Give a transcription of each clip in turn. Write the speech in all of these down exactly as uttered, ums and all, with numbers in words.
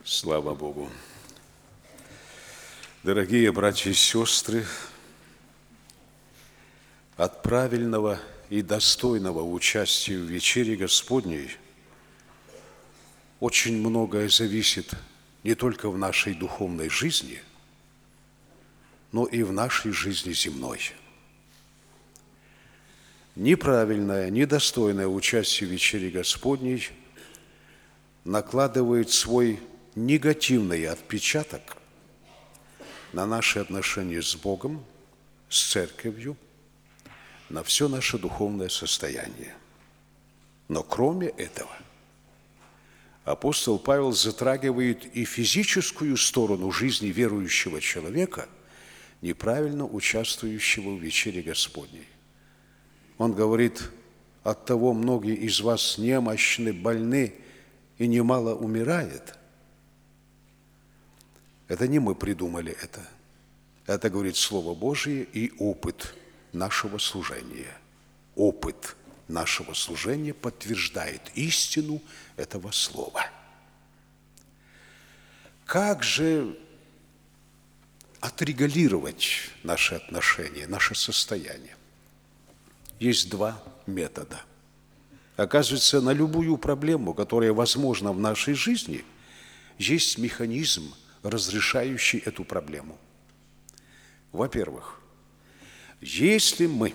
Слава Богу! Дорогие братья и сестры, от правильного и достойного участия в вечере Господней очень многое зависит не только в нашей духовной жизни, но и в нашей жизни земной. Неправильное, недостойное участие в вечере Господней накладывает свой негативный отпечаток на наши отношения с Богом, с Церковью, на все наше духовное состояние. Но кроме этого, апостол Павел затрагивает и физическую сторону жизни верующего человека, неправильно участвующего в вечере Господней. Он говорит: от того многие из вас немощны, больны и немало умирает. Это не мы придумали это. Это говорит Слово Божие и опыт нашего служения. Опыт нашего служения подтверждает истину этого слова. Как же отрегулировать наши отношения, наше состояние? Есть два метода. Оказывается, на любую проблему, которая возможна в нашей жизни, есть механизм, разрешающий эту проблему. Во-первых, если мы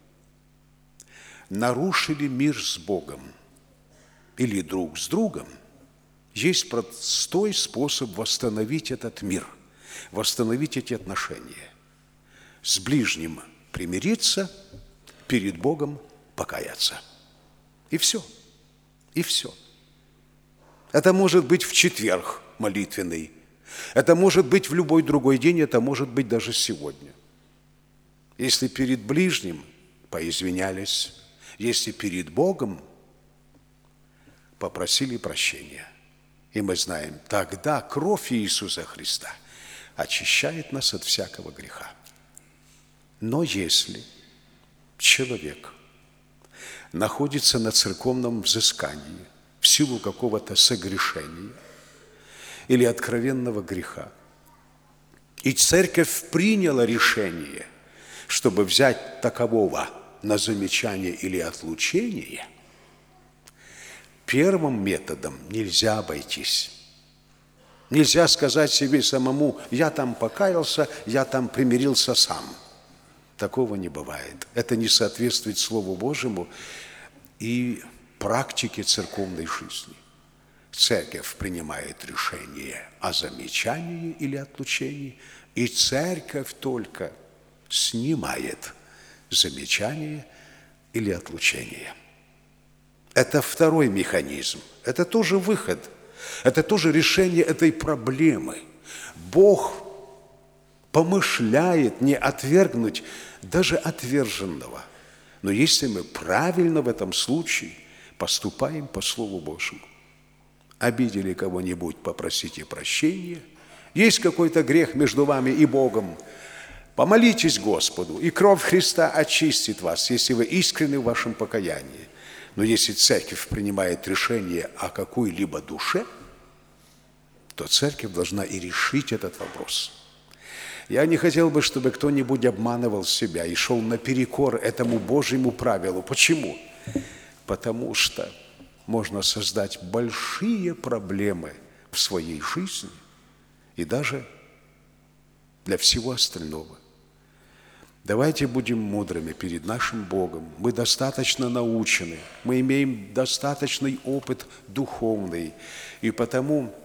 нарушили мир с Богом или друг с другом, есть простой способ восстановить этот мир, восстановить эти отношения. С ближним примириться, перед Богом покаяться. И все. И все. Это может быть в четверг молитвенный. Это может быть в любой другой день, это может быть даже сегодня. Если перед ближним поизвинялись, если перед Богом попросили прощения. И мы знаем, тогда кровь Иисуса Христа очищает нас от всякого греха. Но если человек находится на церковном взыскании в силу какого-то согрешения или откровенного греха, и церковь приняла решение, чтобы взять такового на замечание или отлучение, первым методом нельзя обойтись. Нельзя сказать себе самому: я там покаялся, я там примирился сам. Такого не бывает. Это не соответствует Слову Божьему и практике церковной жизни. Церковь принимает решение о замечании или отлучении, и церковь только снимает замечание или отлучение. Это второй механизм. Это тоже выход. Это тоже решение этой проблемы. Бог помышляет не отвергнуть даже отверженного. Но если мы правильно в этом случае поступаем по Слову Божьему, обидели кого-нибудь, попросите прощения, есть какой-то грех между вами и Богом, помолитесь Господу, и кровь Христа очистит вас, если вы искренны в вашем покаянии. Но если церковь принимает решение о какой-либо душе, то церковь должна и решить этот вопрос. Я не хотел бы, чтобы кто-нибудь обманывал себя и шел наперекор этому Божьему правилу. Почему? Потому что можно создать большие проблемы в своей жизни и даже для всего остального. Давайте будем мудрыми перед нашим Богом. Мы достаточно научены, мы имеем достаточный опыт духовный, и потому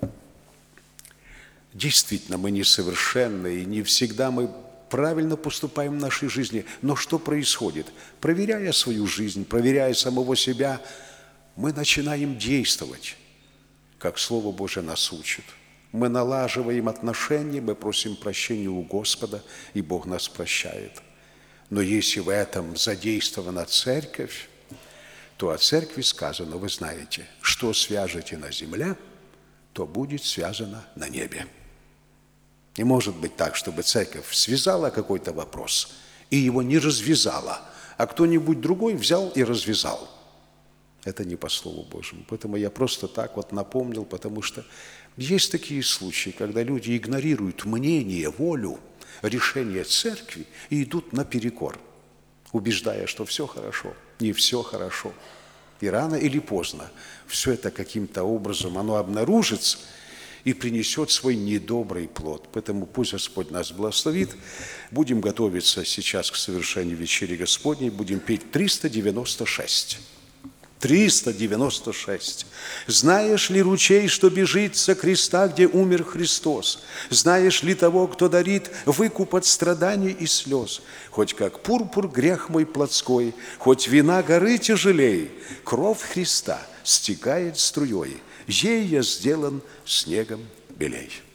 действительно мы несовершенны, и не всегда мы правильно поступаем в нашей жизни. Но что происходит? Проверяя свою жизнь, проверяя самого себя, мы начинаем действовать, как Слово Божие нас учит. Мы налаживаем отношения, мы просим прощения у Господа, и Бог нас прощает. Но если в этом задействована церковь, то о церкви сказано, вы знаете, что свяжете на земле, то будет связано на небе. Не может быть так, чтобы церковь связала какой-то вопрос и его не развязала, а кто-нибудь другой взял и развязал. Это не по Слову Божьему. Поэтому я просто так вот напомнил, потому что Есть такие случаи, когда люди игнорируют мнение, волю, решение церкви и идут наперекор, убеждая, что все хорошо. Не все хорошо. И рано или поздно все это каким-то образом, оно обнаружится и принесет свой недобрый плод. Поэтому пусть Господь нас благословит. Будем готовиться сейчас к совершению вечери Господней. Будем петь триста девяносто шесть. триста девяносто шесть. Знаешь ли ручей, что бежит со креста, где умер Христос? Знаешь ли того, кто дарит выкуп от страданий и слез? Хоть как пурпур грех мой плотской, хоть вина горы тяжелей, кровь Христа стекает струей, ей я сделан снегом белей.